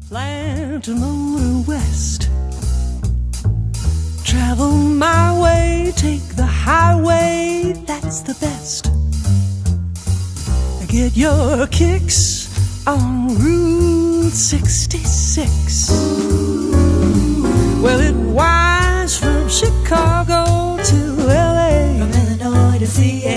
Plan to motor west, travel my way, take the highway, that's the best. Get your kicks on Route 66. Well, it winds from Chicago to LA, from Illinois to CA.